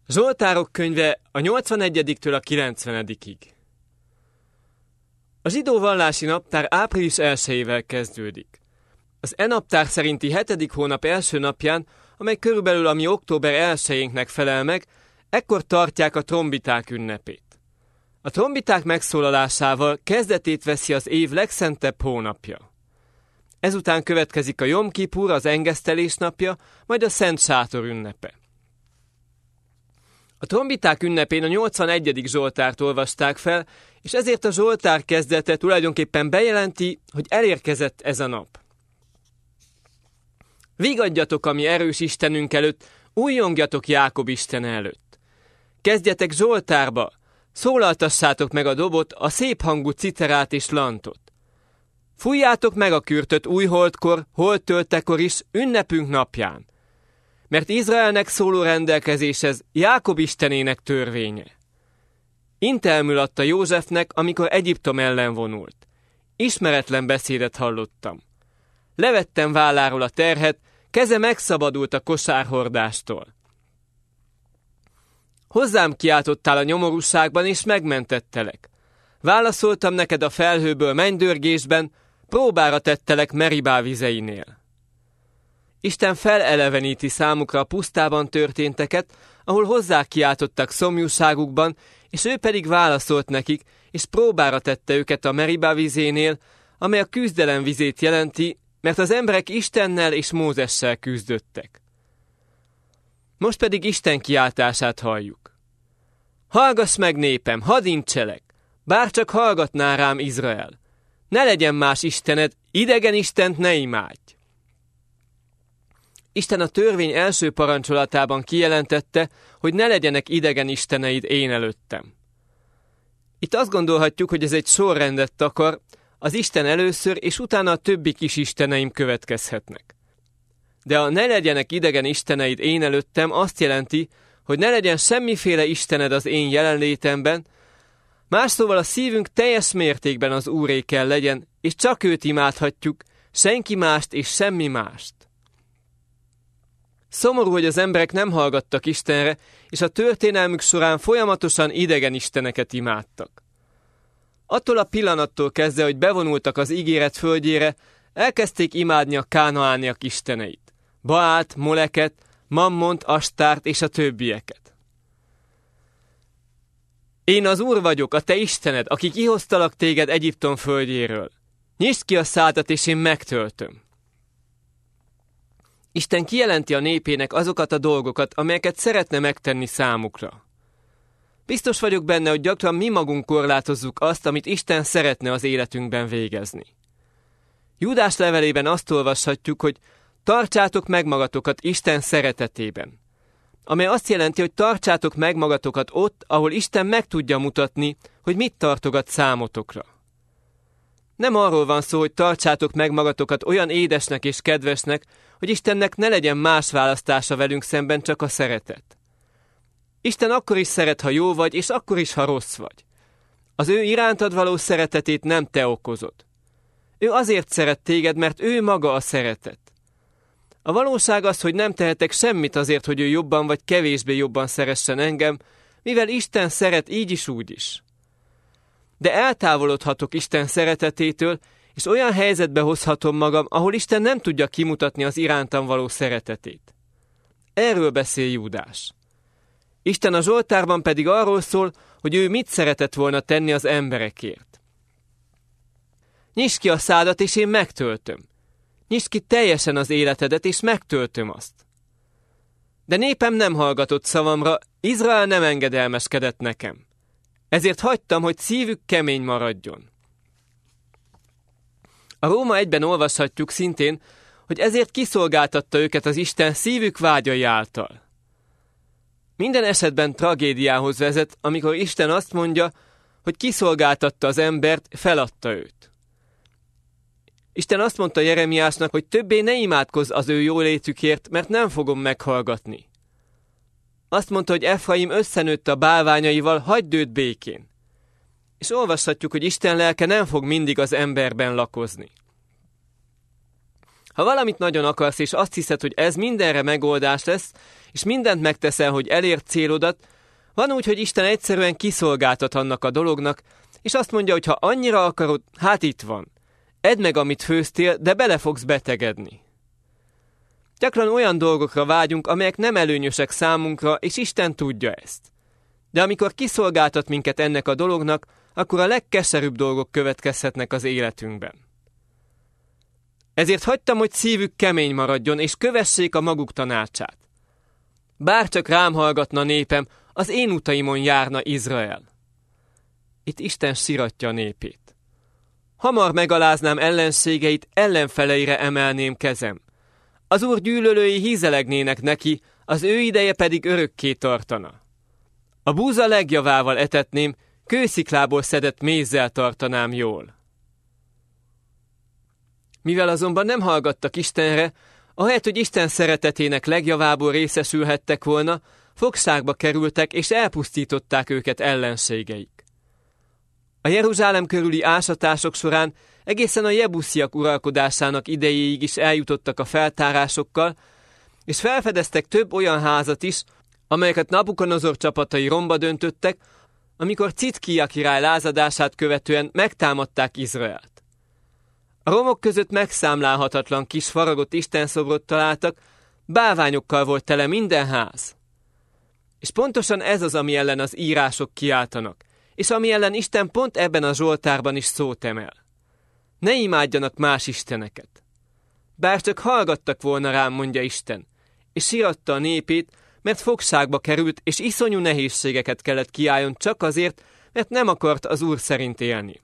Zsoltárok könyve a 81-től a 90-ig. A zsidó vallási naptár április 1-ével kezdődik. Az naptár szerinti 7. hónap első napján, amely körülbelül a mi október 1-énknek felel meg, ekkor tartják a trombiták ünnepét. A trombiták megszólalásával kezdetét veszi az év legszentebb hónapja. Ezután következik a Jom Kipur, az engesztelés napja, majd a Szent Sátor ünnepe. A trombiták ünnepén a 81. Zsoltárt olvasták fel, és ezért a Zsoltár kezdete tulajdonképpen bejelenti, hogy elérkezett ez a nap. Vigadjatok a mi erős Istenünk előtt, újjongjatok Jákob Istene előtt. Kezdjetek Zsoltárba, szólaltassátok meg a dobot, a szép hangú citerát és lantot. Fújjátok meg a kürtöt új holdkor, holdtöltekor is, ünnepünk napján. Mert Izraelnek szóló rendelkezéshez Jákob Istenének törvénye. Intelmül adta Józsefnek, amikor Egyiptom ellen vonult. Ismeretlen beszédet hallottam. Levettem válláról a terhet, keze megszabadult a kosárhordástól. Hozzám kiáltottál a nyomorúságban, és megmentettelek. Válaszoltam neked a felhőből mennydörgésben, próbára tettelek Meribá vizeinél. Isten feleleveníti számukra a pusztában történteket, ahol hozzá kiáltottak szomjúságukban, és ő pedig válaszolt nekik, és próbára tette őket a Meribá vizénél, amely a küzdelem vizét jelenti, mert az emberek Istennel és Mózessel küzdöttek. Most pedig Isten kiáltását halljuk. Hallgass meg, népem, hadd incselek, bárcsak hallgatná rám Izrael. Ne legyen más istened, idegen istent ne imádj. Isten a törvény első parancsolatában kijelentette, hogy ne legyenek idegen isteneid én előttem. Itt azt gondolhatjuk, hogy ez egy sorrendet takar, az Isten először, és utána a többi kis isteneim következhetnek. De a ne legyenek idegen isteneid én előttem azt jelenti, hogy ne legyen semmiféle istened az én jelenlétemben, más szóval a szívünk teljes mértékben az Úré kell legyen, és csak őt imádhatjuk, senki mást és semmi mást. Szomorú, hogy az emberek nem hallgattak Istenre, és a történelmük során folyamatosan idegen isteneket imádtak. Attól a pillanattól kezdve, hogy bevonultak az ígéret földjére, elkezdték imádni a kánaániak isteneit, Baált, Moleket, Mammont, Astárt és a többieket. Én az Úr vagyok, a te Istened, aki kihoztalak téged Egyiptom földjéről. Nyisd ki a szádat, és én megtöltöm. Isten kijelenti a népének azokat a dolgokat, amelyeket szeretne megtenni számukra. Biztos vagyok benne, hogy gyakran mi magunk korlátozzuk azt, amit Isten szeretne az életünkben végezni. Júdás levelében azt olvashatjuk, hogy tartsátok meg magatokat Isten szeretetében, amely azt jelenti, hogy tartsátok meg magatokat ott, ahol Isten meg tudja mutatni, hogy mit tartogat számotokra. Nem arról van szó, hogy tartsátok meg magatokat olyan édesnek és kedvesnek, hogy Istennek ne legyen más választása velünk szemben, csak a szeretet. Isten akkor is szeret, ha jó vagy, és akkor is, ha rossz vagy. Az ő irántad való szeretetét nem te okozod. Ő azért szeret téged, mert ő maga a szeretet. A valóság az, hogy nem tehetek semmit azért, hogy ő jobban vagy kevésbé jobban szeressen engem, mivel Isten szeret így is úgy is. De eltávolodhatok Isten szeretetétől, és olyan helyzetbe hozhatom magam, ahol Isten nem tudja kimutatni az irántam való szeretetét. Erről beszél Júdás. Isten a Zsoltárban pedig arról szól, hogy ő mit szeretett volna tenni az emberekért. Nyisd ki a szádat, és én megtöltöm. Nyisd ki teljesen az életedet, és megtöltöm azt. De népem nem hallgatott szavamra, Izrael nem engedelmeskedett nekem. Ezért hagytam, hogy szívük kemény maradjon. A Róma 1-ben olvashatjuk szintén, hogy ezért kiszolgáltatta őket az Isten szívük vágyai által. Minden esetben tragédiához vezet, amikor Isten azt mondja, hogy kiszolgáltatta az embert, feladta őt. Isten azt mondta Jeremiásnak, hogy többé ne imádkozz az ő jólétükért, mert nem fogom meghallgatni. Azt mondta, hogy Efraim összenőtt a bálványaival, hagyd őt békén. És olvashatjuk, hogy Isten lelke nem fog mindig az emberben lakozni. Ha valamit nagyon akarsz, és azt hiszed, hogy ez mindenre megoldás lesz, és mindent megteszel, hogy elérd célodat, van úgy, hogy Isten egyszerűen kiszolgáltat annak a dolognak, és azt mondja, hogy ha annyira akarod, hát itt van. Edd meg, amit főztél, de bele fogsz betegedni. Gyakran olyan dolgokra vágyunk, amelyek nem előnyösek számunkra, és Isten tudja ezt. De amikor kiszolgáltat minket ennek a dolognak, akkor a legkeserűbb dolgok következhetnek az életünkben. Ezért hagytam, hogy szívük kemény maradjon, és kövessék a maguk tanácsát. Bárcsak rám hallgatna népem, az én utaimon járna Izrael. Itt Isten siratja a népét. Hamar megaláznám ellenségeit, ellenfeleire emelném kezem. Az Úr gyűlölői hízelegnének neki, az ő ideje pedig örökké tartana. A búza legjavával etetném, kősziklából szedett mézzel tartanám jól. Mivel azonban nem hallgattak Istenre, ahelyett, hogy Isten szeretetének legjavából részesülhettek volna, fogságba kerültek és elpusztították őket ellenségeik. A Jeruzsálem körüli ásatások során egészen a jebusziak uralkodásának idejéig is eljutottak a feltárásokkal, és felfedeztek több olyan házat is, amelyeket Nabukodonozor csapatai romba döntöttek, amikor Citkija király lázadását követően megtámadták Izraelt. A romok között megszámlálhatatlan kis faragott istenszobrot találtak, bálványokkal volt tele minden ház. És pontosan ez az, ami ellen az írások kiáltanak, és ami ellen Isten pont ebben a Zsoltárban is szót emel. Ne imádjanak más isteneket. Bár csak hallgattak volna rám, mondja Isten, és siratta a népét, mert fogságba került, és iszonyú nehézségeket kellett kiálljon csak azért, mert nem akart az Úr szerint élni.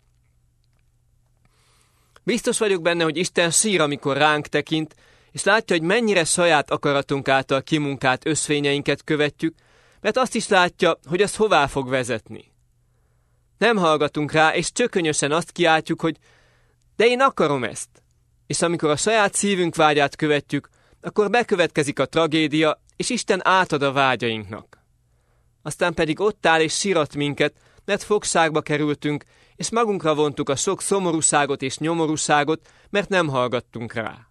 Biztos vagyok benne, hogy Isten sír, amikor ránk tekint, és látja, hogy mennyire saját akaratunk által kimunkált ösvényeinket követjük, mert azt is látja, hogy az hová fog vezetni. Nem hallgatunk rá, és csökönyösen azt kiáltjuk, hogy de én akarom ezt. És amikor a saját szívünk vágyát követjük, akkor bekövetkezik a tragédia, és Isten átad a vágyainknak. Aztán pedig ott áll és sirat minket, mert fogságba kerültünk, és magunkra vontuk a sok szomorúságot és nyomorúságot, mert nem hallgattunk rá.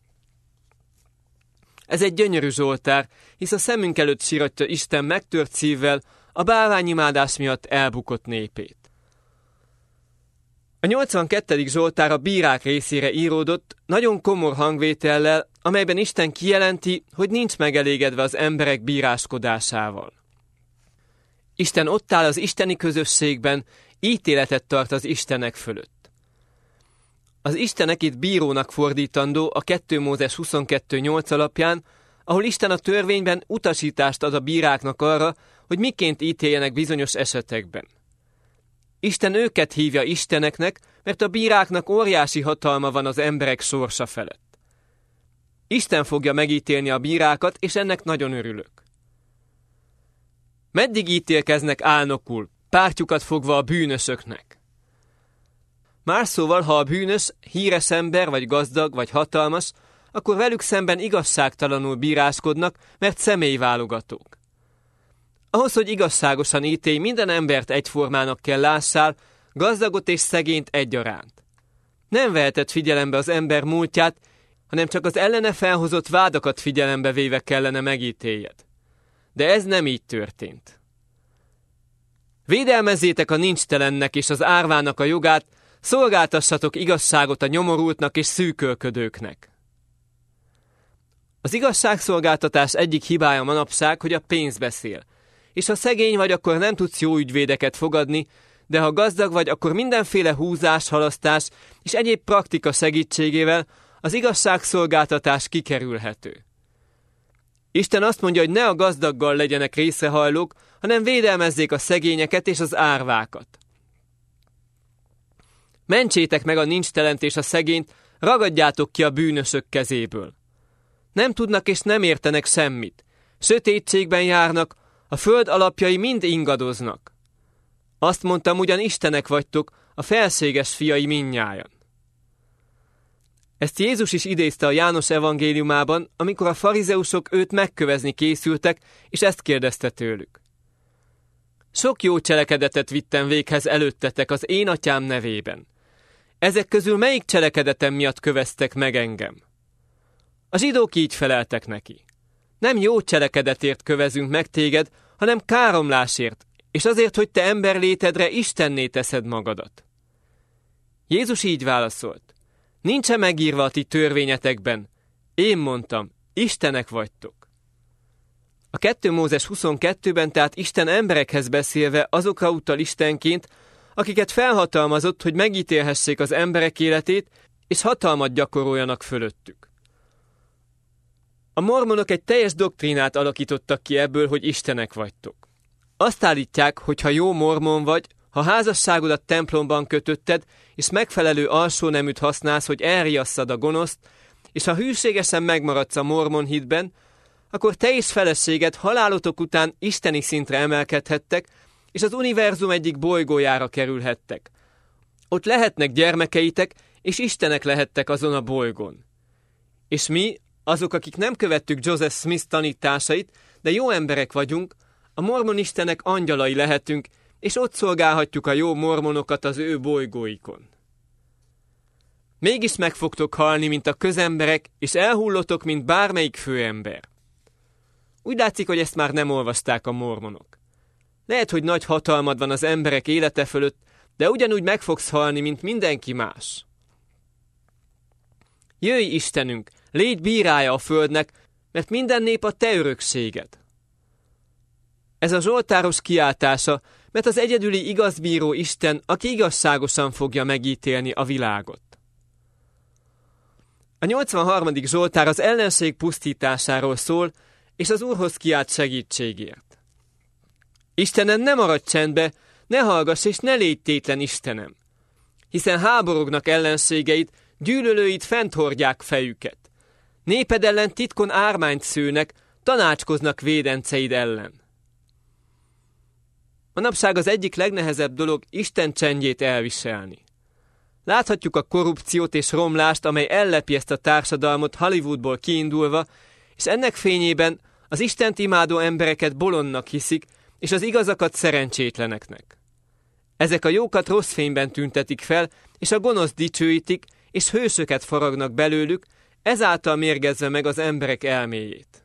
Ez egy gyönyörű Zsoltár, hisz a szemünk előtt siratja Isten megtört szívvel a bálványimádás miatt elbukott népét. A 82. Zsoltár a bírák részére íródott, nagyon komor hangvétellel, amelyben Isten kijelenti, hogy nincs megelégedve az emberek bíráskodásával. Isten ott áll az isteni közösségben, ítéletet tart az istenek fölött. Az istenek itt bírónak fordítandó a 2 Mózes 22.8 alapján, ahol Isten a törvényben utasítást ad a bíráknak arra, hogy miként ítéljenek bizonyos esetekben. Isten őket hívja isteneknek, mert a bíráknak óriási hatalma van az emberek sorsa felett. Isten fogja megítélni a bírákat, és ennek nagyon örülök. Meddig ítélkeznek álnokul, pártjukat fogva a bűnösöknek? Más szóval, ha a bűnös híres ember, vagy gazdag, vagy hatalmas, akkor velük szemben igazságtalanul bíráskodnak, mert személyválogatók. Ahhoz, hogy igazságosan ítélj, minden embert egyformának kell lássál, gazdagot és szegényt egyaránt. Nem veheted figyelembe az ember múltját, hanem csak az ellene felhozott vádakat figyelembe véve kellene megítéljed. De ez nem így történt. Védelmezzétek a nincstelennek és az árvának a jogát, szolgáltassatok igazságot a nyomorultnak és szűkölködőknek. Az igazságszolgáltatás egyik hibája manapság, hogy a pénz beszél. És ha szegény vagy, akkor nem tudsz jó ügyvédeket fogadni, de ha gazdag vagy, akkor mindenféle húzás, halasztás és egyéb praktika segítségével az igazságszolgáltatás kikerülhető. Isten azt mondja, hogy ne a gazdaggal legyenek részrehajlók, hanem védelmezzék a szegényeket és az árvákat. Mentsétek meg a nincstelent és a szegényt, ragadjátok ki a bűnösök kezéből. Nem tudnak és nem értenek semmit. Sötétségben járnak, a föld alapjai mind ingadoznak. Azt mondtam, ugyan istenek vagytok, a felséges fiai mindnyájan. Ezt Jézus is idézte a János evangéliumában, amikor a farizeusok őt megkövezni készültek, és ezt kérdezte tőlük. Sok jó cselekedetet vittem véghez előttetek az én atyám nevében. Ezek közül melyik cselekedetem miatt köveztek meg engem? A zsidók így feleltek neki: nem jó cselekedetért kövezünk meg téged, hanem káromlásért, és azért, hogy te emberlétedre Istenné teszed magadat. Jézus így válaszolt: nincs-e megírva a ti törvényetekben? Én mondtam, Istenek vagytok. A 2 Mózes 22-ben tehát Isten emberekhez beszélve azokra utal Istenként, akiket felhatalmazott, hogy megítélhessék az emberek életét, és hatalmat gyakoroljanak fölöttük. A mormonok egy teljes doktrínát alakítottak ki ebből, hogy Istenek vagytok. Azt állítják, hogy ha jó mormon vagy, ha házasságodat templomban kötötted, és megfelelő alsóneműt használsz, hogy elriasszad a gonoszt, és ha hűségesen megmaradsz a mormon hitben, akkor te és feleséged halálotok után isteni szintre emelkedhettek, és az univerzum egyik bolygójára kerülhettek. Ott lehetnek gyermekeitek, és istenek lehettek azon a bolygón. És mi, azok, akik nem követtük Joseph Smith tanításait, de jó emberek vagyunk, a mormon istenek angyalai lehetünk, és ott szolgálhatjuk a jó mormonokat az ő bolygóikon. Mégis meg fogtok halni, mint a közemberek, és elhullotok, mint bármelyik főember. Úgy látszik, hogy ezt már nem olvasták a mormonok. Lehet, hogy nagy hatalmad van az emberek élete fölött, de ugyanúgy meg fogsz halni, mint mindenki más. Jöjj, Istenünk, légy bírája a földnek, mert minden nép a te örökséged. Ez a zsoltáros kiáltása, mert az egyedüli igazbíró Isten, aki igazságosan fogja megítélni a világot. A 83. Zsoltár az ellenség pusztításáról szól, és az Úrhoz kiált segítségért. Istenem, ne maradj csendbe, ne hallgass és ne légy tétlen, Istenem, hiszen háborognak ellenségeid, gyűlölőid fent hordják fejüket. Néped ellen titkon ármányt szőnek, tanácskoznak védenceid ellen. Manapság az egyik legnehezebb dolog Isten csendjét elviselni. Láthatjuk a korrupciót és romlást, amely ellepi ezt a társadalmat Hollywoodból kiindulva, és ennek fényében az Istent imádó embereket bolondnak hiszik, és az igazakat szerencsétleneknek. Ezek a jókat rossz fényben tüntetik fel, és a gonosz dicsőítik, és hősöket faragnak belőlük, ezáltal mérgezve meg az emberek elméjét.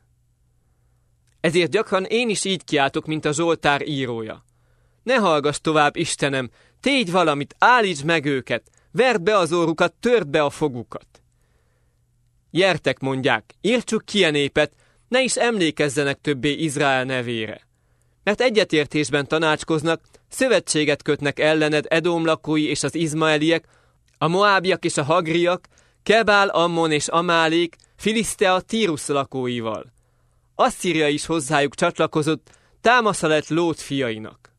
Ezért gyakran én is így kiáltok, mint a Zsoltár írója. Ne hallgass tovább, Istenem, tégy valamit, állítsd meg őket, verd be az orrukat, törd be a fogukat. Gyertek, mondják, írtsuk ki a népet, ne is emlékezzenek többé Izrael nevére. Mert egyetértésben tanácskoznak, szövetséget kötnek ellened Edom lakói és az izmaeliek, a moábiak és a hagriak, Kebál, Ammon és Amálék, Filisztea, Tírus lakóival. Asszíria is hozzájuk csatlakozott, támasza lett Lót fiainak.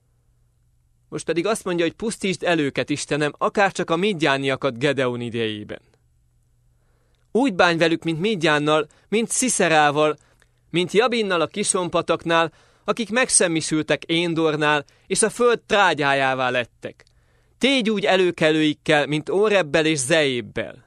Most pedig azt mondja, hogy pusztítsd el őket, Istenem, akárcsak a midjániakat Gedeon idejében. Úgy bánj velük, mint Midjánnal, mint Sziszerával, mint Jabinnal a Kisonpataknál, akik megsemmisültek Éndornál, és a föld trágyájává lettek. Tégy úgy előkelőikkel, mint Órebbel és Zeébbel.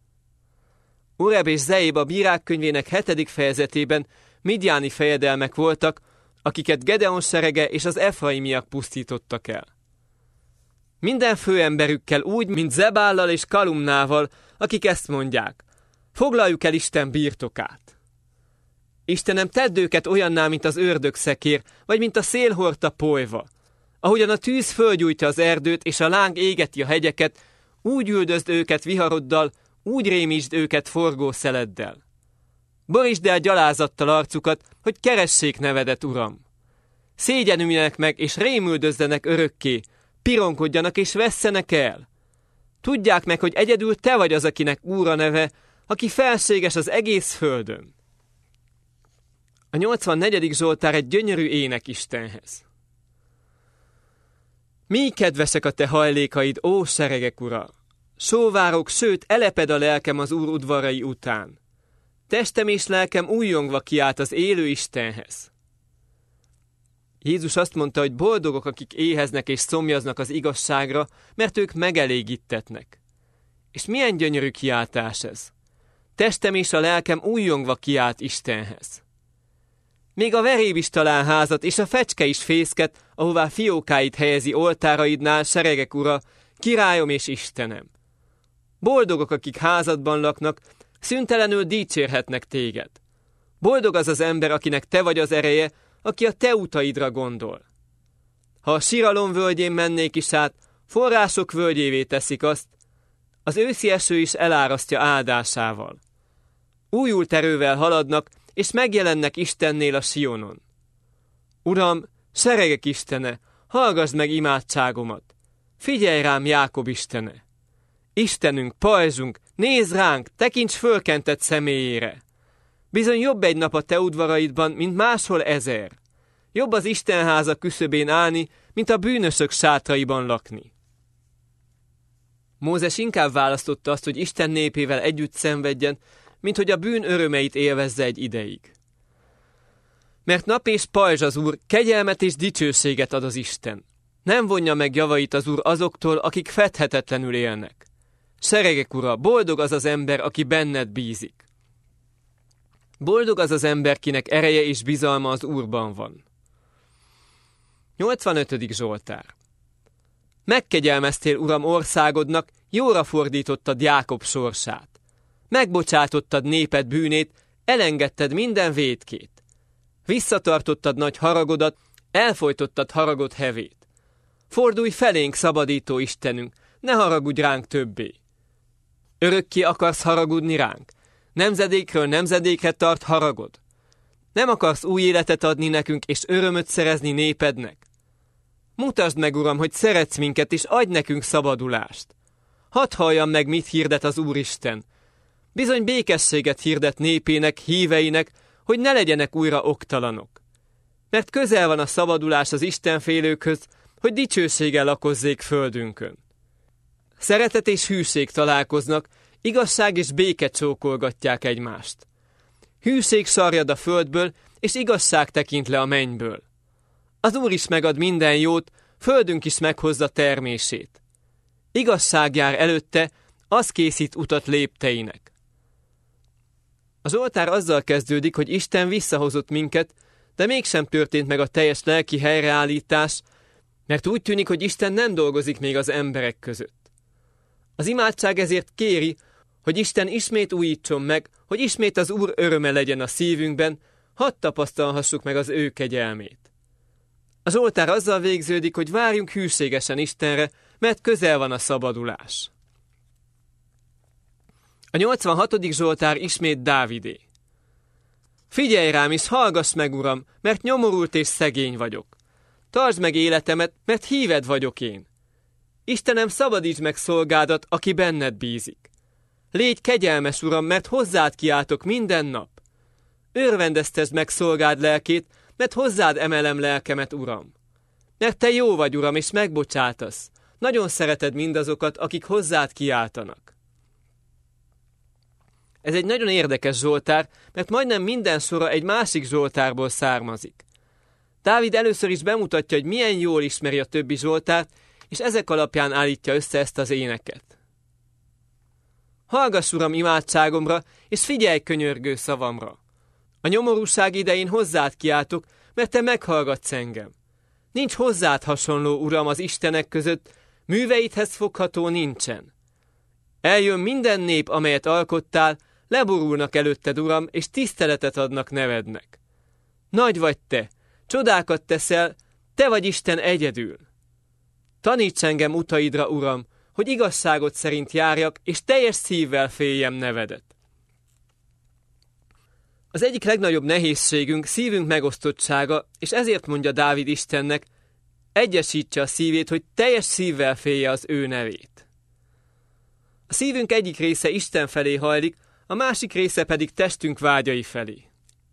Óreb és Zeéb a Bírák könyvének 7. fejezetében midjáni fejedelmek voltak, akiket Gedeon serege és az efraimiak pusztítottak el. Minden főemberükkel úgy, mint Zebállal és Kalumnával, akik ezt mondják: foglaljuk el Isten birtokát. Istenem, tedd őket olyanná, mint az ördögszekér, vagy mint a szél hordta polyva. Ahogyan a tűz fölgyújtja az erdőt, és a láng égeti a hegyeket, úgy üldözd őket viharoddal, úgy rémítsd őket forgó szeleddel. Borítsd el gyalázattal arcukat, hogy keressék nevedet, Uram. Szégyenüljenek meg, és rémüldözzenek örökké, pironkodjanak és vesszenek el. Tudják meg, hogy egyedül te vagy az, akinek Úr a neve, aki felséges az egész földön. A 84. Zsoltár egy gyönyörű ének Istenhez. Mi kedvesek a te hajlékaid, ó seregek ura! Sóvárok, sőt, eleped a lelkem az Úr udvarai után. Testem és lelkem újjongva kiált az élő Istenhez. Jézus azt mondta, hogy boldogok, akik éheznek és szomjaznak az igazságra, mert ők megelégítetnek. És milyen gyönyörű kiáltás ez! Testem és a lelkem újjongva kiált Istenhez. Még a veréb is talál házat, és a fecske is fészket, ahová fiókáit helyezi oltáraidnál, seregek ura, királyom és Istenem. Boldogok, akik házadban laknak, Szüntelenül dicsérhetnek téged. Boldog az az ember, akinek te vagy az ereje, aki a te utaidra gondol. Ha a síralom völgyén mennék is át, források völgyévé teszik azt, az őszi eső is elárasztja áldásával. Újult erővel haladnak, és megjelennek Istennél a Sionon. Uram, seregek Istene, hallgass meg imádságomat! Figyelj rám, Jákob Istene! Istenünk, pajzsunk, nézz ránk, tekints fölkentett személyére! Bizony jobb egy nap a te udvaraidban, mint máshol 1000. Jobb az Istenháza küszöbén állni, mint a bűnösök sátraiban lakni. Mózes inkább választotta azt, hogy Isten népével együtt szenvedjen, mint hogy a bűn örömeit élvezze egy ideig. Mert nap és pajzs az Úr, kegyelmet és dicsőséget ad az Isten. Nem vonja meg javait az Úr azoktól, akik fedhetetlenül élnek. Seregek Ura, boldog az az ember, aki benned bízik. Boldog az az ember, kinek ereje és bizalma az Úrban van. 85. Zsoltár. Megkegyelmeztél, Uram, országodnak, jóra fordítottad Jákob sorsát. Megbocsátottad néped bűnét, elengedted minden vétkét. Visszatartottad nagy haragodat, elfojtottad haragod hevét. Fordulj felénk, szabadító Istenünk, ne haragudj ránk többé. Örökké akarsz haragudni ránk? Nemzedékről nemzedékre tart haragod? Nem akarsz új életet adni nekünk, és örömöt szerezni népednek? Mutasd meg, Uram, hogy szeretsz minket, és adj nekünk szabadulást. Hadd halljam meg, mit hirdet az Úristen. Bizony békességet hirdet népének, híveinek, hogy ne legyenek újra oktalanok. Mert közel van a szabadulás az istenfélőkhöz, hogy dicsőséggel lakozzék földünkön. Szeretet és hűség találkoznak, igazság és béke csókolgatják egymást. Hűség sarjad a földből, és igazság tekint le a mennyből. Az Úr is megad minden jót, földünk is meghozza termését. Igazság jár előtte, az készít utat lépteinek. Az oltár azzal kezdődik, hogy Isten visszahozott minket, de mégsem történt meg a teljes lelki helyreállítás, mert úgy tűnik, hogy Isten nem dolgozik még az emberek között. Az imádság ezért kéri, hogy Isten ismét újítson meg, hogy ismét az Úr öröme legyen a szívünkben, hadd tapasztalhassuk meg az ő kegyelmét. Az oltár azzal végződik, hogy várjunk hűségesen Istenre, mert közel van a szabadulás. A 86. Zsoltár ismét Dávidé. Figyelj rám és hallgass meg, Uram, mert nyomorult és szegény vagyok. Tartsd meg életemet, mert híved vagyok én. Istenem, szabadítsd meg szolgádat, aki benned bízik. Légy kegyelmes, Uram, mert hozzád kiáltok minden nap. Örvendeztesd meg szolgád lelkét, mert hozzád emelem lelkemet, Uram. Mert te jó vagy, Uram, és megbocsátasz. Nagyon szereted mindazokat, akik hozzád kiáltanak. Ez egy nagyon érdekes zsoltár, mert majdnem minden sora egy másik zsoltárból származik. Dávid először is bemutatja, hogy milyen jól ismeri a többi zsoltárt, és ezek alapján állítja össze ezt az éneket. Hallgass, Uram, imádságomra, és figyelj könyörgő szavamra. A nyomorúság idején hozzád kiáltok, mert te meghallgatsz engem. Nincs hozzád hasonló, Uram, az istenek között, műveidhez fogható nincsen. Eljön minden nép, amelyet alkottál, leborulnak előtted, Uram, és tiszteletet adnak nevednek. Nagy vagy te, csodákat teszel, te vagy Isten egyedül. Taníts engem utaidra, Uram, hogy igazságot szerint járjak, és teljes szívvel féljem nevedet. Az egyik legnagyobb nehézségünk szívünk megosztottsága, és ezért mondja Dávid Istennek, egyesítse a szívét, hogy teljes szívvel félje az ő nevét. A szívünk egyik része Isten felé hajlik, a másik része pedig testünk vágyai felé.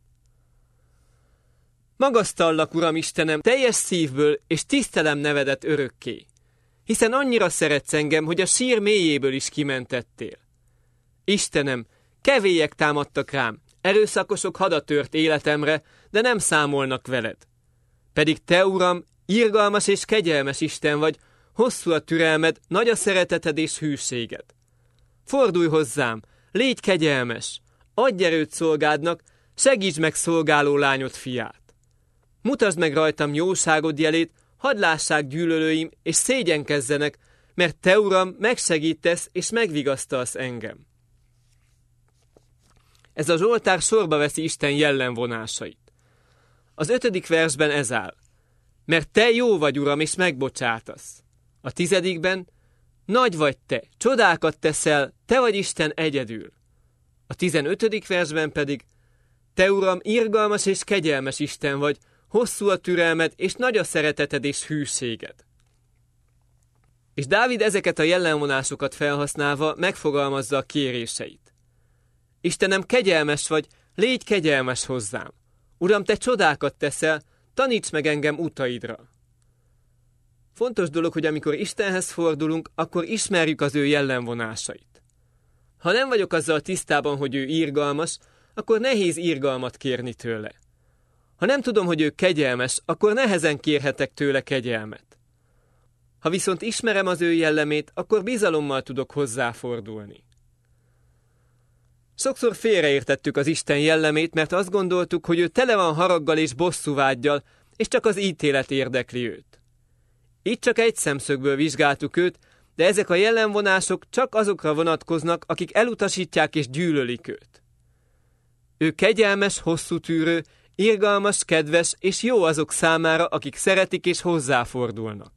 Magasztallak, Uram Istenem, teljes szívből, és tisztelem nevedet örökké, hiszen annyira szeretsz engem, hogy a sír mélyéből is kimentettél. Istenem, kevélyek támadtak rám, erőszakosok hadatört életemre, de nem számolnak veled. Pedig te, Uram, irgalmas és kegyelmes Isten vagy, hosszú a türelmed, nagy a szereteted és hűséged. Fordulj hozzám, légy kegyelmes, adj erőt szolgádnak, segíts meg szolgáló lányod fiát. Mutasd meg rajtam jóságod jelét, hadd lássák gyűlölőim, és szégyenkezzenek, mert te, Uram, megsegítesz és megvigasztalsz engem. Ez a zsoltár sorba veszi Isten jellemvonásait. Az 5. versben ez áll. Mert te jó vagy, Uram, és megbocsátasz. A 10. nagy vagy te, csodákat teszel, te vagy Isten egyedül. A 15. versben pedig, te, Uram, irgalmas és kegyelmes Isten vagy, hosszú a türelmed, és nagy a szereteted és hűséged. És Dávid ezeket a jellemvonásokat felhasználva megfogalmazza a kéréseit. Istenem, kegyelmes vagy, légy kegyelmes hozzám. Uram, te csodákat teszel, taníts meg engem utaidra. Fontos dolog, hogy amikor Istenhez fordulunk, akkor ismerjük az ő jellemvonásait. Ha nem vagyok azzal tisztában, hogy ő irgalmas, akkor nehéz irgalmat kérni tőle. Ha nem tudom, hogy ő kegyelmes, akkor nehezen kérhetek tőle kegyelmet. Ha viszont ismerem az ő jellemét, akkor bizalommal tudok hozzáfordulni. Sokszor félreértettük az Isten jellemét, mert azt gondoltuk, hogy ő tele van haraggal és bosszúvággyal, és csak az ítélet érdekli őt. Itt csak egy szemszögből vizsgáltuk őt, de ezek a jellemvonások csak azokra vonatkoznak, akik elutasítják és gyűlölik őt. Ő kegyelmes, hosszú tűrő, irgalmas, kedves és jó azok számára, akik szeretik és hozzáfordulnak.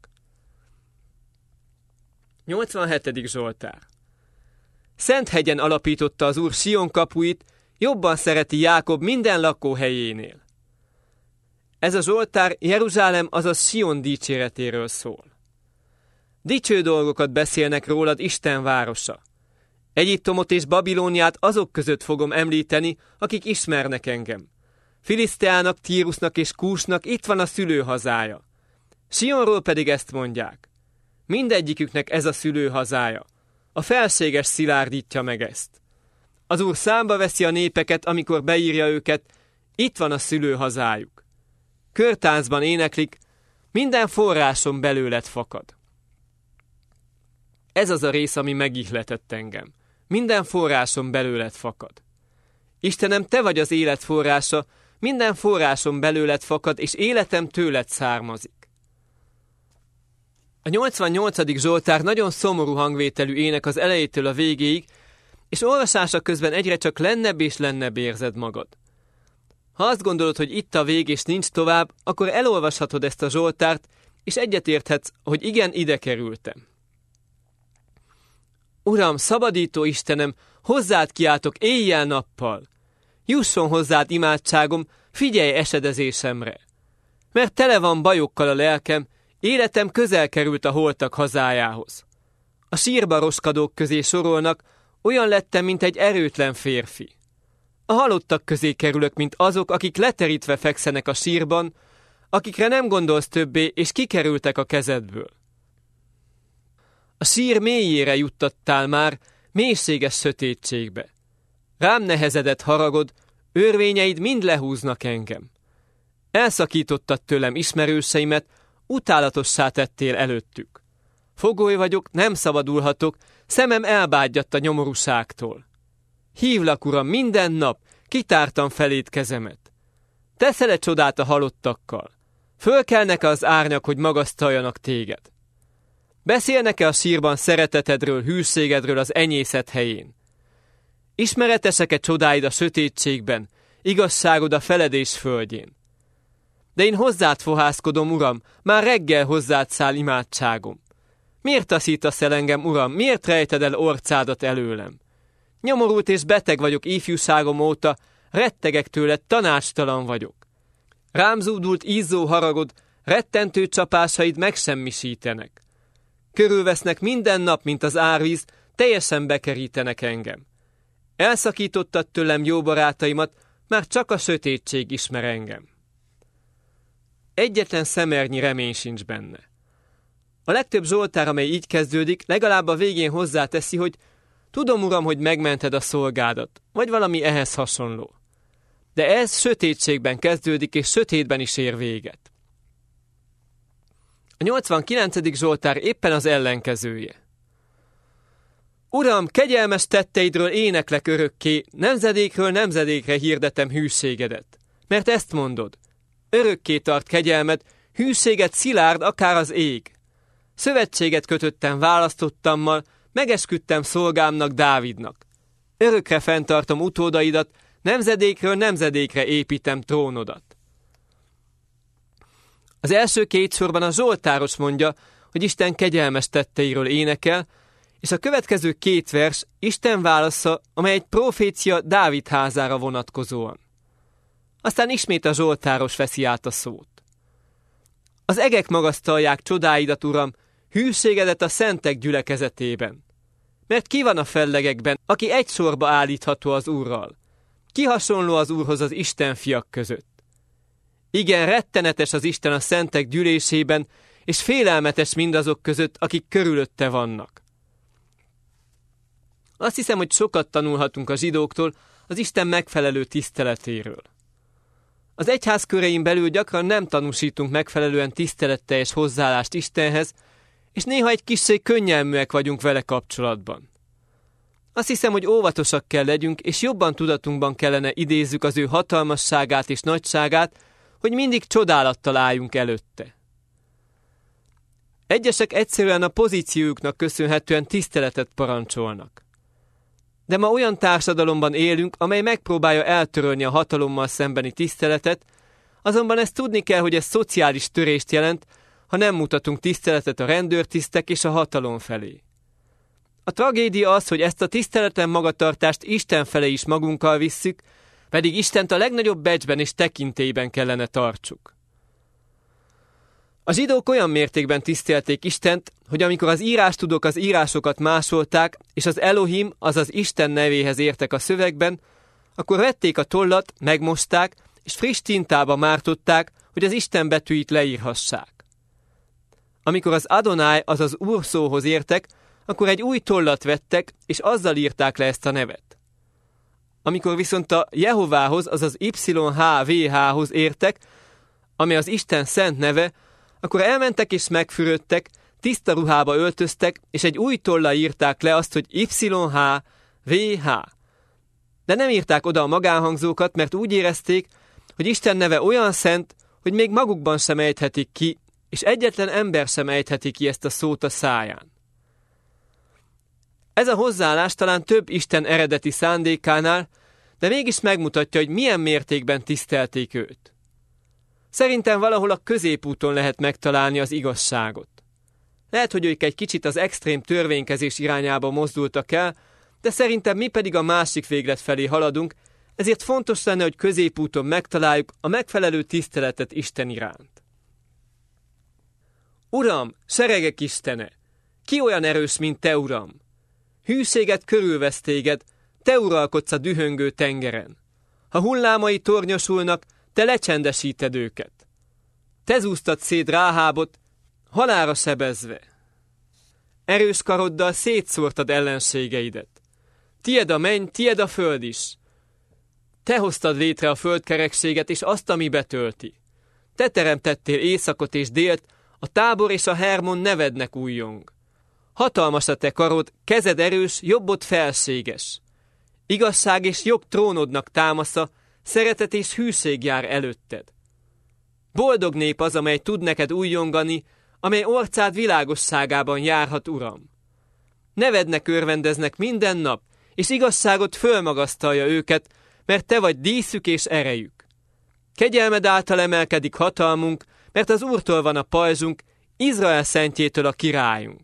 87. Zsoltár. Szent hegyen alapította az Úr Sion kapuit, jobban szereti Jákob minden lakóhelyénél. Ez a zsoltár Jeruzsálem, azaz Sion dicséretéről szól. Dicső dolgokat beszélnek rólad, Isten városa. Egyiptomot és Babilóniát azok között fogom említeni, akik ismernek engem. Filiszteának, Tírusnak és Kúsnak itt van a szülőhazája. Sionról pedig ezt mondják. Mindegyiküknek ez a szülőhazája. A felséges szilárdítja meg ezt. Az Úr számba veszi a népeket, amikor beírja őket, itt van a szülőhazájuk. Körtáncban éneklik, minden forrásom belőled fakad. Ez az a rész, ami megihletett engem. Minden forrásom belőled fakad. Istenem, te vagy az élet forrása, minden forrásom belőled fakad, és életem tőled származik. A 88. Zsoltár nagyon szomorú hangvételű ének az elejétől a végéig, és olvasása közben egyre csak lennebb és lennebb érzed magad. Ha azt gondolod, hogy itt a vég és nincs tovább, akkor elolvashatod ezt a zsoltárt, és egyetérthetsz, hogy igen, ide kerültem. Uram, szabadító Istenem, hozzád kiáltok éjjel-nappal. Jusson hozzád imádságom, figyelj esedezésemre. Mert tele van bajokkal a lelkem, életem közel került a holtak hazájához. A sírba roskadók közé sorolnak, olyan lettem, mint egy erőtlen férfi. A halottak közé kerülök, mint azok, akik leterítve fekszenek a sírban, akikre nem gondolsz többé, és kikerültek a kezedből. A sír mélyére juttattál már, mélységes sötétségbe. Rám nehezedett haragod, örvényeid mind lehúznak engem. Elszakítottad tőlem ismerőseimet, utálatossá tettél előttük. Fogoly vagyok, nem szabadulhatok, szemem elbágyadt a nyomorúságtól. Hívlak, Uram, minden nap, kitártam feléd kezemet. Teszel-e csodát a halottakkal? Fölkelnek-e az árnyak, hogy magasztaljanak téged? Beszélnek-e a sírban szeretetedről, hűségedről az enyészet helyén? Ismeretesek-e csodáid a sötétségben, igazságod a feledés földjén? De én hozzád fohászkodom, Uram, már reggel hozzád száll imádságom. Miért taszítasz el engem, Uram, miért rejted el orcádat előlem? Nyomorult és beteg vagyok ifjúságom óta, rettegek tőled, tanácstalan vagyok. Rám zúdult izzó haragod, rettentő csapásaid megsemmisítenek. Körülvesznek minden nap, mint az árvíz, teljesen bekerítenek engem. Elszakítottad tőlem jó barátaimat, már csak a sötétség ismer engem. Egyetlen szemernyi remény sincs benne. A legtöbb zsoltár, amely így kezdődik, legalább a végén hozzáteszi, hogy tudom, Uram, hogy megmented a szolgádat, vagy valami ehhez hasonló. De ez sötétségben kezdődik, és sötétben is ér véget. A 89. zsoltár éppen az ellenkezője. Uram, kegyelmes tetteidről éneklek örökké, nemzedékről nemzedékre hirdetem hűségedet. Mert ezt mondod, örökké tart kegyelmed, hűséged szilárd akár az ég. Szövetséget kötöttem választottammal, megesküdtem szolgámnak, Dávidnak. Örökre fenntartom utódaidat, nemzedékről nemzedékre építem trónodat. Az első 2 sorban a zsoltáros mondja, hogy Isten kegyelmes tetteiről énekel, és a következő 2 vers Isten válasza, amely egy profécia Dávid házára vonatkozóan. Aztán ismét a zsoltáros veszi át a szót. Az egek magasztalják csodáidat, Uram, hűségedet a szentek gyülekezetében. Mert ki van a fellegekben, aki egy sorba állítható az Úrral? Ki hasonló az Úrhoz az Isten fiak között? Igen, rettenetes az Isten a szentek gyűlésében, és félelmetes mindazok között, akik körülötte vannak. Azt hiszem, hogy sokat tanulhatunk a zsidóktól az Isten megfelelő tiszteletéről. Az egyház körein belül gyakran nem tanúsítunk megfelelően tiszteletteljes hozzáállást Istenhez, és néha egy kissé könnyelműek vagyunk vele kapcsolatban. Azt hiszem, hogy óvatosak kell legyünk, és jobban tudatunkban kellene idézzük az ő hatalmasságát és nagyságát, hogy mindig csodálattal álljunk előtte. Egyesek egyszerűen a pozíciójuknak köszönhetően tiszteletet parancsolnak. De ma olyan társadalomban élünk, amely megpróbálja eltörölni a hatalommal szembeni tiszteletet, azonban ezt tudni kell, hogy ez szociális törést jelent, ha nem mutatunk tiszteletet a rendőrtisztek és a hatalom felé. A tragédia az, hogy ezt a tiszteleten magatartást Isten felé is magunkkal visszük, pedig Istent a legnagyobb becsben és tekintélyben kellene tartsuk. A zsidók olyan mértékben tisztelték Istent, hogy amikor az írástudók az írásokat másolták, és az Elohim, azaz Isten nevéhez értek a szövegben, akkor vették a tollat, megmosták, és friss tintába mártották, hogy az Isten betűit leírhassák. Amikor az Adonai, azaz Úr szóhoz értek, akkor egy új tollat vettek, és azzal írták le ezt a nevet. Amikor viszont a Jehovához, azaz YHWH-hoz értek, ami az Isten szent neve, akkor elmentek és megfürödtek, tiszta ruhába öltöztek, és egy új tollal írták le azt, hogy YHWH. De nem írták oda a magánhangzókat, mert úgy érezték, hogy Isten neve olyan szent, hogy még magukban sem ejthetik ki, és egyetlen ember sem ejtheti ki ezt a szót a száján. Ez a hozzáállás talán több Isten eredeti szándékánál, de mégis megmutatja, hogy milyen mértékben tisztelték őt. Szerintem valahol a középúton lehet megtalálni az igazságot. Lehet, hogy ők egy kicsit az extrém törvénykezés irányába mozdultak el, de szerintem mi pedig a másik véglet felé haladunk, ezért fontos lenne, hogy középúton megtaláljuk a megfelelő tiszteletet Isten iránt. Uram, seregek Istene! Ki olyan erős, mint Te, Uram? Hűséget körülvesz téged, Te uralkodsz a dühöngő tengeren. Ha hullámai tornyosulnak, Te lecsendesíted őket. Te zúztad szét Ráhábot, halálra sebezve. Erős karoddal szétszórtad ellenségeidet. Tied a menny, tied a föld is. Te hoztad létre a földkerekséget és azt, ami betölti. Te teremtettél északot és délt, a Tábor és a Hermon nevednek újjong. Hatalmas a te karod, kezed erős, jobbod felséges. Igazság és jog trónodnak támasza, szeretet és hűség jár előtted. Boldog nép az, amely tud neked újjongani, amely orcád világosságában járhat, Uram. Nevednek örvendeznek minden nap, és igazságot fölmagasztalja őket, mert te vagy díszük és erejük. Kegyelmed által emelkedik hatalmunk, mert az Úrtól van a pajzsunk, Izrael szentjétől a királyunk.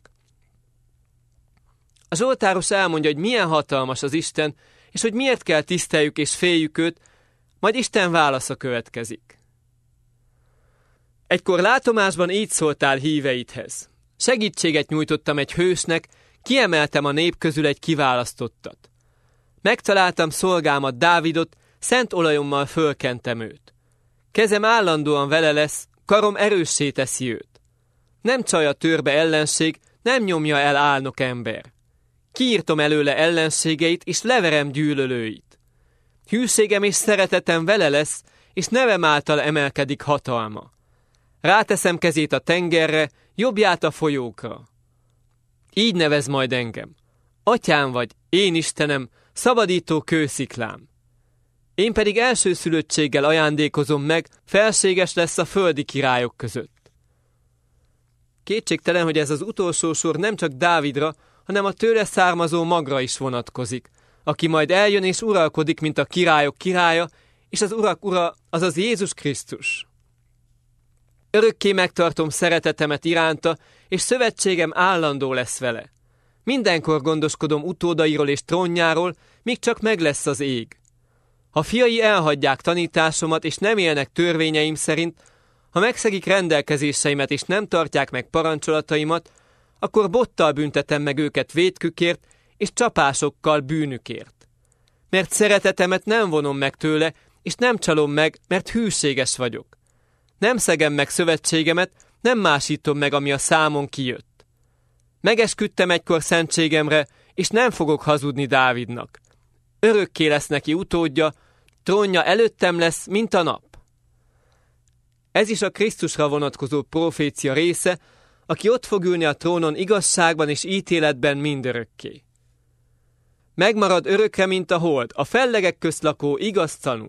A zsoltáros elmondja, hogy milyen hatalmas az Isten, és hogy miért kell tiszteljük és féljük őt, majd Isten válasza következik. Egykor látomásban így szóltál híveidhez. Segítséget nyújtottam egy hősnek, kiemeltem a nép közül egy kiválasztottat. Megtaláltam szolgámat Dávidot, szent olajommal fölkentem őt. Kezem állandóan vele lesz, karom erőssé teszi őt. Nem csaj a törbe ellenség, nem nyomja el álnok ember. Kiírtom előle ellenségeit, és leverem gyűlölőit. Hűségem és szeretetem vele lesz, és nevem által emelkedik hatalma. Ráteszem kezét a tengerre, jobbját a folyókra. Így nevez majd engem. Atyám vagy, én Istenem, szabadító kősziklám. Én pedig elsőszülöttséggel ajándékozom meg, felséges lesz a földi királyok között. Kétségtelen, hogy ez az utolsó sor nem csak Dávidra, hanem a tőle származó magra is vonatkozik, aki majd eljön és uralkodik, mint a királyok királya, és az urak ura, azaz Jézus Krisztus. Örökké megtartom szeretetemet iránta, és szövetségem állandó lesz vele. Mindenkor gondoskodom utódairól és trónjáról, míg csak meg lesz az ég. Ha fiai elhagyják tanításomat, és nem élnek törvényeim szerint, ha megszegik rendelkezéseimet, és nem tartják meg parancsolataimat, akkor bottal büntetem meg őket vétkükért, és csapásokkal bűnükért. Mert szeretetemet nem vonom meg tőle, és nem csalom meg, mert hűséges vagyok. Nem szegem meg szövetségemet, nem másítom meg, ami a számon kijött. Megesküdtem egykor szentségemre, és nem fogok hazudni Dávidnak. Örökké lesz neki utódja, trónja előttem lesz, mint a nap. Ez is a Krisztusra vonatkozó profécia része, aki ott fog ülni a trónon igazságban és ítéletben mindörökké. Megmarad örökre, mint a hold, a fellegek közt lakó igaz tanú.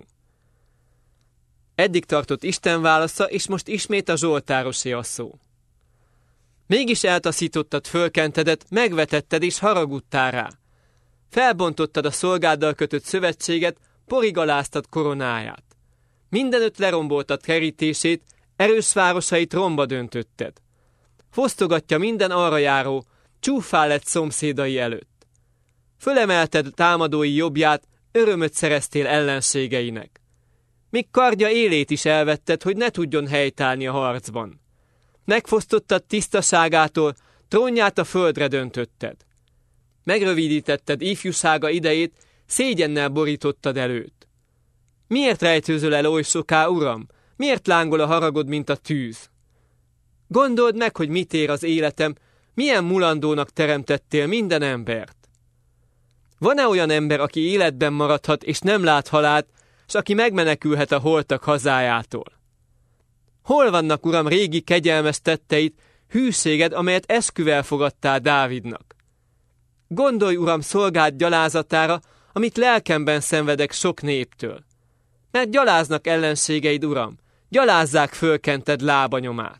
Eddig tartott Isten válasza, és most ismét a Zsoltárosé a szó. Mégis eltaszítottad fölkentedet, megvetetted és haragudtál rá. Felbontottad a szolgáddal kötött szövetséget, porig aláztad koronáját. Mindenütt leromboltad kerítését, erős városait romba döntötted. Fosztogatja minden arra járó, csúffá lett szomszédai előtt. Fölemelted támadói jobbját, örömöt szereztél ellenségeinek. Míg kardja élét is elvetted, hogy ne tudjon helytállni a harcban. Megfosztottad tisztaságától, trónját a földre döntötted. Megrövidítetted ifjúsága idejét, szégyennel borítottad előtt. Miért rejtőzöl el oly soká, Uram? Miért lángol a haragod, mint a tűz? Gondold meg, hogy mit ér az életem, milyen mulandónak teremtettél minden embert. Van-e olyan ember, aki életben maradhat, és nem lát halált, s aki megmenekülhet a holtak hazájától? Hol vannak, Uram, régi kegyelmes tetteid, hűséged, amelyet esküvel fogadtál Dávidnak? Gondolj, Uram, szolgád gyalázatára, amit lelkemben szenvedek sok néptől. Mert gyaláznak ellenségeid, Uram, gyalázzák fölkented lábanyomát.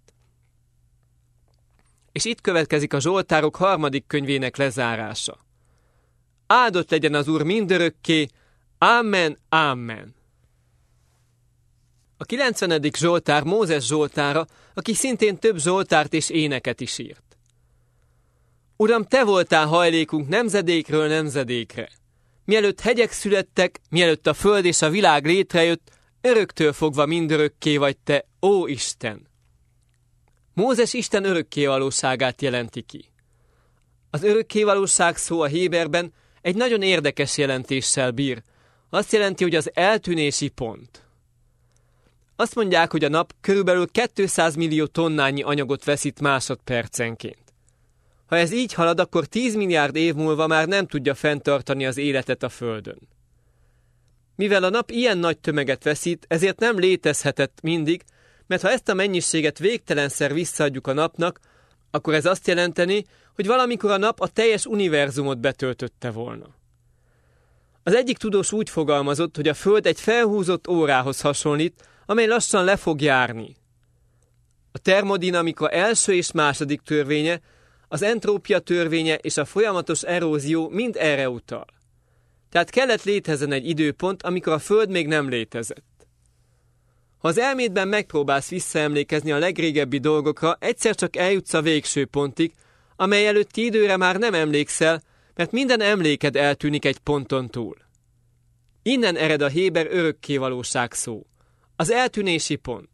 És itt következik a Zsoltárok 3. könyvének lezárása. Áldott legyen az Úr mindörökké, Amen, Amen. A 90. Zsoltár Mózes Zsoltára, aki szintén több zsoltárt és éneket is írt. Uram, te voltál hajlékunk nemzedékről nemzedékre. Mielőtt hegyek születtek, mielőtt a föld és a világ létrejött, öröktől fogva mindörökké vagy te, ó Isten! Mózes Isten örökkévalóságát jelenti ki. Az örökkévalóság szó a héberben egy nagyon érdekes jelentéssel bír. Azt jelenti, hogy az eltűnési pont. Azt mondják, hogy a nap körülbelül 200 millió tonnányi anyagot veszít másodpercenként. Ha ez így halad, akkor 10 milliárd év múlva már nem tudja fenntartani az életet a Földön. Mivel a nap ilyen nagy tömeget veszít, ezért nem létezhetett mindig, mert ha ezt a mennyiséget végtelenszer visszaadjuk a napnak, akkor ez azt jelenteni, hogy valamikor a nap a teljes univerzumot betöltötte volna. Az egyik tudós úgy fogalmazott, hogy a Föld egy felhúzott órához hasonlít, amely lassan le fog járni. A termodinamika első és második törvénye, az entrópia törvénye és a folyamatos erózió mind erre utal. Tehát kellett létezzen egy időpont, amikor a Föld még nem létezett. Ha az elmédben megpróbálsz visszaemlékezni a legrégebbi dolgokra, egyszer csak eljutsz a végső pontig, amely előtti időre már nem emlékszel, mert minden emléked eltűnik egy ponton túl. Innen ered a héber örökkévalóság szó. Az eltűnési pont.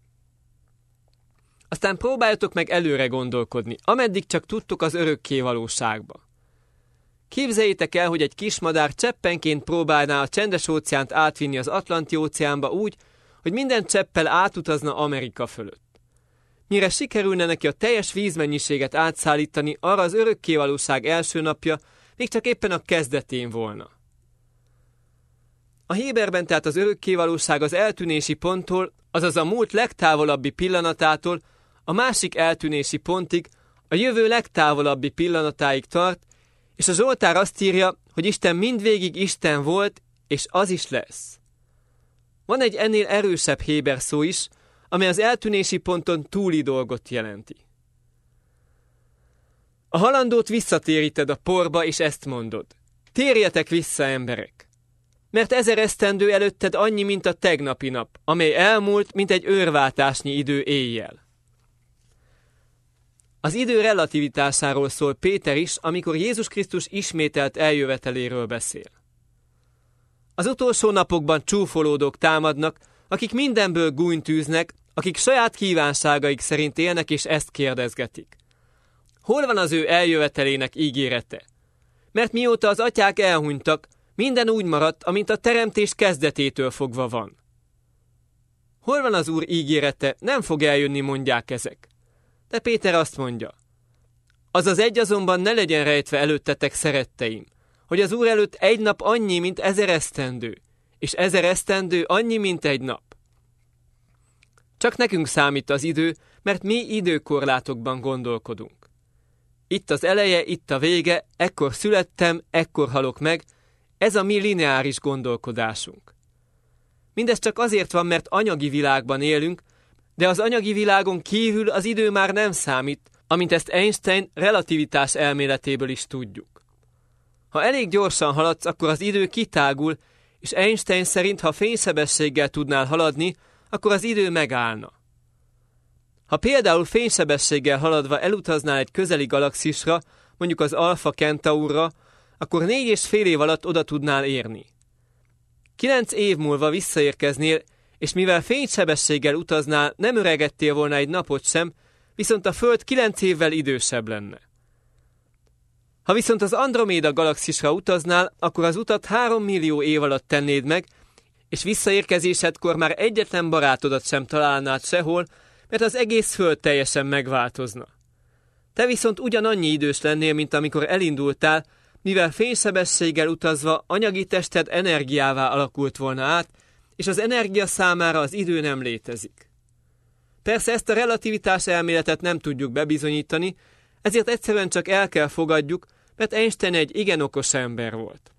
Aztán próbáljatok meg előre gondolkodni, ameddig csak tudtok az örökkévalóságba. Képzeljétek el, hogy egy kismadár cseppenként próbálná a Csendes-óceánt átvinni az Atlanti-óceánba úgy, hogy minden cseppel átutazna Amerika fölött. Mire sikerülne neki a teljes vízmennyiséget átszállítani, arra az örökkévalóság első napja még csak éppen a kezdetén volna. A héberben tehát az örökkévalóság az eltűnési ponttól, azaz a múlt legtávolabbi pillanatától a másik eltűnési pontig, a jövő legtávolabbi pillanatáig tart, és a Zsoltár azt írja, hogy Isten mindvégig Isten volt, és az is lesz. Van egy ennél erősebb héber szó is, amely az eltűnési ponton túli dolgot jelenti. A halandót visszatéríted a porba, és ezt mondod. Térjetek vissza, emberek! Mert 1000 esztendő előtted annyi, mint a tegnapi nap, amely elmúlt, mint egy őrváltásnyi idő éjjel. Az idő relativitásáról szól Péter is, amikor Jézus Krisztus ismételt eljöveteléről beszél. Az utolsó napokban csúfolódók támadnak, akik mindenből gúnyt űznek, akik saját kívánságaik szerint élnek és ezt kérdezgetik. Hol van az ő eljövetelének ígérete? Mert mióta az atyák elhunytak, minden úgy maradt, amint a teremtés kezdetétől fogva van. Hol van az Úr ígérete? Nem fog eljönni, mondják ezek. De Péter azt mondja, az az egy azonban ne legyen rejtve előttetek, szeretteim, hogy az Úr előtt egy nap annyi, mint 1000 esztendő, és 1000 esztendő annyi, mint egy nap. Csak nekünk számít az idő, mert mi időkorlátokban gondolkodunk. Itt az eleje, itt a vége, ekkor születtem, ekkor halok meg, ez a mi lineáris gondolkodásunk. Mindez csak azért van, mert anyagi világban élünk, de az anyagi világon kívül az idő már nem számít, amint ezt Einstein relativitás elméletéből is tudjuk. Ha elég gyorsan haladsz, akkor az idő kitágul, és Einstein szerint, ha fénysebességgel tudnál haladni, akkor az idő megállna. Ha például fénysebességgel haladva elutaznál egy közeli galaxisra, mondjuk az Alpha Centaurra, akkor 4,5 év alatt oda tudnál érni. 9 év múlva visszaérkeznél, és mivel fénysebességgel utaznál, nem öregedtél volna egy napot sem, viszont a Föld 9 évvel idősebb lenne. Ha viszont az Androméda galaxisra utaznál, akkor az utat 3 millió év alatt tennéd meg, és visszaérkezésedkor már egyetlen barátodat sem találnád sehol, mert az egész Föld teljesen megváltozna. Te viszont ugyanannyi idős lennél, mint amikor elindultál, mivel fénysebességgel utazva anyagi tested energiává alakult volna át, és az energia számára az idő nem létezik. Persze ezt a relativitás elméletet nem tudjuk bebizonyítani, ezért egyszerűen csak el kell fogadjuk, mert Einstein egy igen okos ember volt.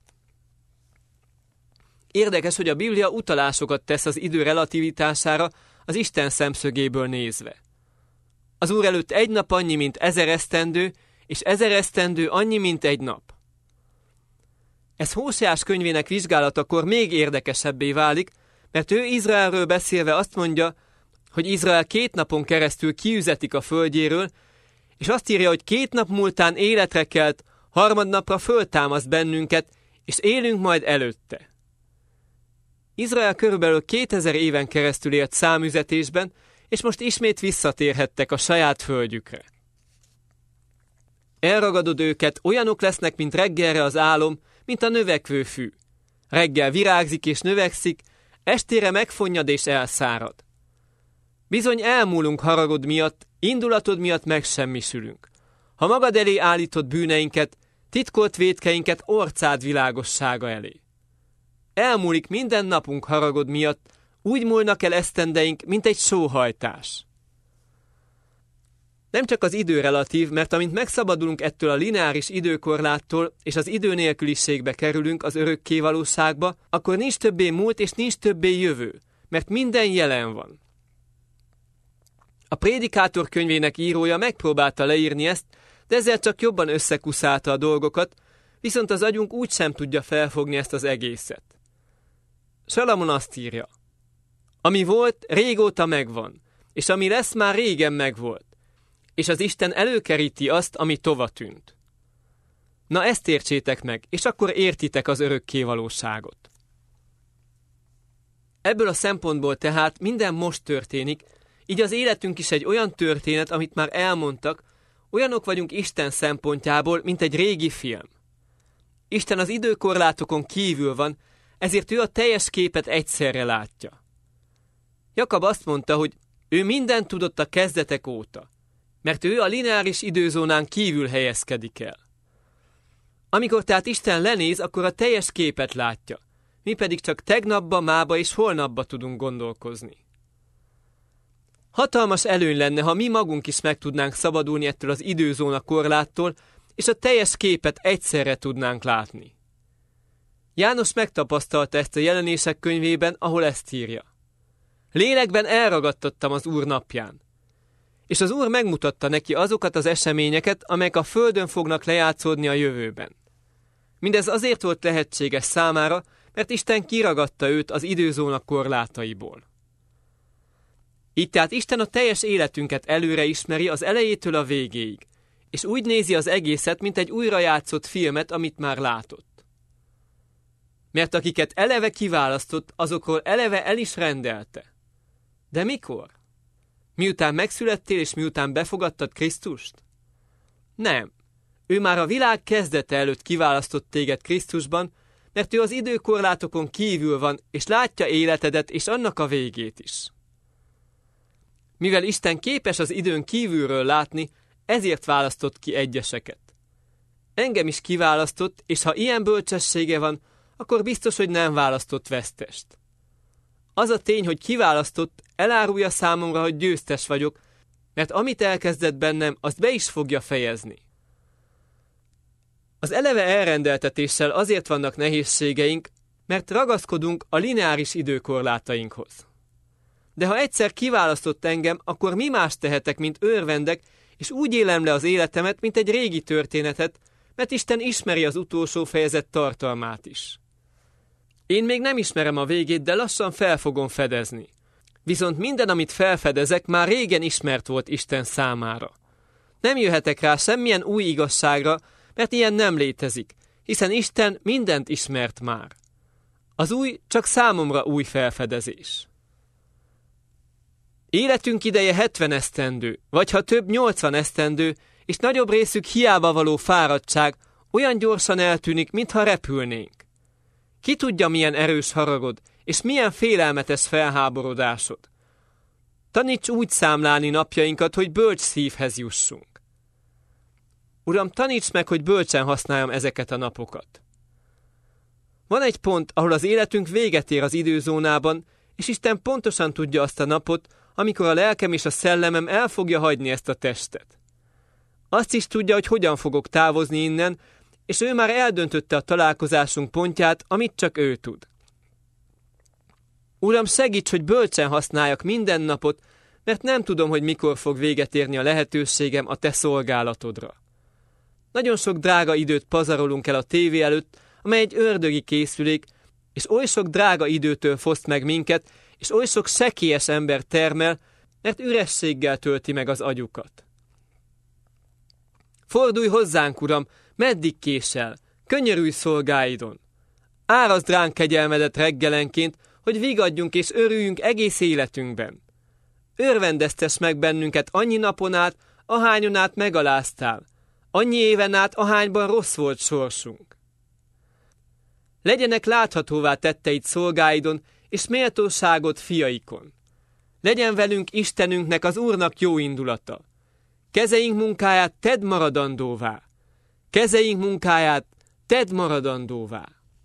Érdekes, hogy a Biblia utalásokat tesz az idő relativitására az Isten szemszögéből nézve. Az Úr előtt egy nap annyi, mint 1000 esztendő, és 1000 esztendő annyi, mint egy nap. Ez Hóseás könyvének vizsgálatakor még érdekesebbé válik, mert ő Izraelről beszélve azt mondja, hogy Izrael 2 napon keresztül kiüzetik a földjéről, és azt írja, hogy 2 nap múltán életre kelt, harmadnapra föltámaszt bennünket, és élünk majd előtte. Izrael körülbelül 2000 éven keresztül élt számüzetésben, és most ismét visszatérhettek a saját földjükre. Elragadod őket, olyanok lesznek, mint reggelre az álom, mint a növekvő fű. Reggel virágzik és növekszik, estére megfonnyad és elszárad. Bizony elmúlunk haragod miatt, indulatod miatt megsemmisülünk. Ha magad elé állítod bűneinket, titkolt vétkeinket orcád világossága elé. Elmúlik minden napunk haragod miatt, úgy múlnak el esztendeink, mint egy sóhajtás. Nem csak az idő relatív, mert amint megszabadulunk ettől a lineáris időkorláttól, és az idő nélküliségbe kerülünk, az örökké valóságba, akkor nincs többé múlt és nincs többé jövő, mert minden jelen van. A Prédikátor könyvének írója megpróbálta leírni ezt, de ezzel csak jobban összekuszálta a dolgokat, viszont az agyunk úgy sem tudja felfogni ezt az egészet. Salamon azt írja, ami volt, régóta megvan, és ami lesz, már régen megvolt, és az Isten előkeríti azt, ami tova tűnt. Na ezt értsétek meg, és akkor értitek az örökké valóságot. Ebből a szempontból tehát minden most történik, így az életünk is egy olyan történet, amit már elmondtak, olyanok vagyunk Isten szempontjából, mint egy régi film. Isten az időkorlátokon kívül van, ezért ő a teljes képet egyszerre látja. Jakab azt mondta, hogy ő mindent tudott a kezdetek óta, mert ő a lineáris időzónán kívül helyezkedik el. Amikor tehát Isten lenéz, akkor a teljes képet látja, mi pedig csak tegnapba, mába és holnapba tudunk gondolkozni. Hatalmas előny lenne, ha mi magunk is meg tudnánk szabadulni ettől az időzóna korláttól, és a teljes képet egyszerre tudnánk látni. János megtapasztalta ezt a Jelenések könyvében, ahol ezt írja. Lélekben elragadtattam az Úr napján. És az Úr megmutatta neki azokat az eseményeket, amelyek a földön fognak lejátszódni a jövőben. Mindez azért volt lehetséges számára, mert Isten kiragadta őt az időzóna korlátaiból. Így tehát Isten a teljes életünket előre ismeri az elejétől a végéig, és úgy nézi az egészet, mint egy újrajátszott filmet, amit már látott. Mert akiket eleve kiválasztott, azokról eleve el is rendelte. De mikor? Miután megszülettél és miután befogadtad Krisztust? Nem. Ő már a világ kezdete előtt kiválasztott téged Krisztusban, mert ő az időkorlátokon kívül van, és látja életedet és annak a végét is. Mivel Isten képes az időn kívülről látni, ezért választott ki egyeseket. Engem is kiválasztott, és ha ilyen bölcsessége van, akkor biztos, hogy nem választott vesztest. Az a tény, hogy kiválasztott, elárulja számomra, hogy győztes vagyok, mert amit elkezdett bennem, azt be is fogja fejezni. Az eleve elrendeltetéssel azért vannak nehézségeink, mert ragaszkodunk a lineáris időkorlátainkhoz. De ha egyszer kiválasztott engem, akkor mi más tehetek, mint örvendek, és úgy élem le az életemet, mint egy régi történetet, mert Isten ismeri az utolsó fejezet tartalmát is. Én még nem ismerem a végét, de lassan fel fogom fedezni. Viszont minden, amit felfedezek, már régen ismert volt Isten számára. Nem jöhetek rá semmilyen új igazságra, mert ilyen nem létezik, hiszen Isten mindent ismert már. Az új csak számomra új felfedezés. Életünk ideje 70 esztendő, vagy ha több 80 esztendő, és nagyobb részük hiába való fáradtság, olyan gyorsan eltűnik, mintha repülnénk. Ki tudja, milyen erős haragod, és milyen félelmetes felháborodásod. Taníts úgy számlálni napjainkat, hogy bölcs szívhez jussunk. Uram, taníts meg, hogy bölcsen használjam ezeket a napokat. Van egy pont, ahol az életünk véget ér az időzónában, és Isten pontosan tudja azt a napot, amikor a lelkem és a szellemem el fogja hagyni ezt a testet. Azt is tudja, hogy hogyan fogok távozni innen, és ő már eldöntötte a találkozásunk pontját, amit csak ő tud. Uram, segíts, hogy bölcsen használjak minden napot, mert nem tudom, hogy mikor fog véget érni a lehetőségem a te szolgálatodra. Nagyon sok drága időt pazarolunk el a tévé előtt, amely egy ördögi készülék, és oly sok drága időtől foszt meg minket, és oly sok sekélyes ember termel, mert ürességgel tölti meg az agyukat. Fordulj hozzánk, Uram, meddig késel? Könyörülj szolgáidon! Árazd ránk kegyelmedet reggelenként, hogy vigadjunk és örüljünk egész életünkben. Örvendeztess meg bennünket annyi napon át, ahányon át megaláztál, annyi éven át, ahányban rossz volt sorsunk. Legyenek láthatóvá tetteid szolgáidon, és méltóságod fiaikon. Legyen velünk Istenünknek, az Úrnak jó indulata. Kezeink munkáját tedd maradandóvá. Kezeink munkáját tedd maradandóvá.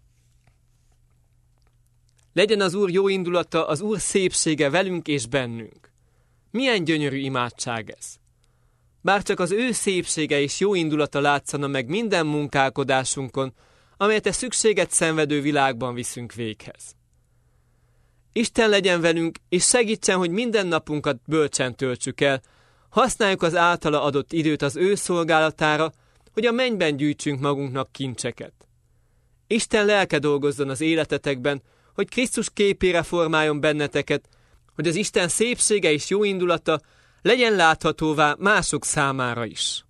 Legyen az Úr jó indulata, az Úr szépsége velünk és bennünk. Milyen gyönyörű imádság ez! Bár csak az ő szépsége és jó indulata látszana meg minden munkálkodásunkon, amelyet a szükséget szenvedő világban viszünk véghez. Isten legyen velünk, és segítsen, hogy minden napunkat bölcsen töltsük el, használjuk az általa adott időt az ő szolgálatára, hogy a mennyben gyűjtsünk magunknak kincseket. Isten lelke dolgozzon az életetekben, hogy Krisztus képére formáljon benneteket, hogy az Isten szépsége és jó indulata legyen láthatóvá mások számára is.